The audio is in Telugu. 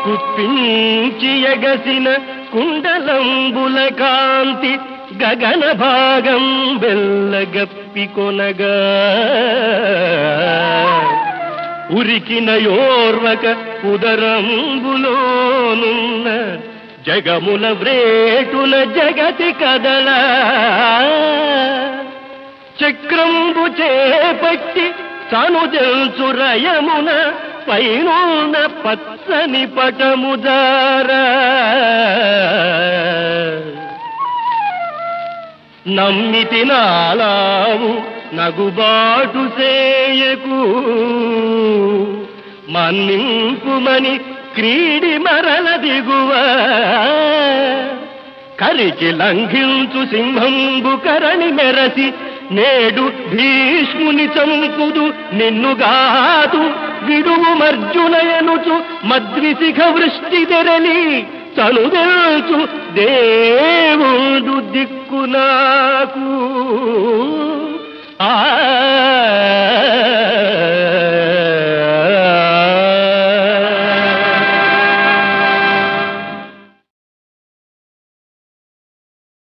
కుప్పించి ఎగసిన కుండలంబుల కాంతి గగన భాగం బెల్లగప్పి కొనగా ఉరికిన యోర్వక ఉదరంబులోనున్న జగముల వ్రేటున జగతి కదల చక్రంబు చేపట్టి సనుజల్చురయమున పైనున్న పచ్చని పటముదారా నమ్మితి నాలావు నగుబాటు చేయకు మన్నింపుమని క్రీడి మరల దిగువ కరికి లంఘించు సింహంబు కరణి మెరసి నేడు భీష్ముని చంపుదు నిన్నుగాదు విడువు మర్జునయనుచు మద్విశిఖ వృష్టి తెరలి చనుదెల్చు దేవుడు దిక్కు నాకు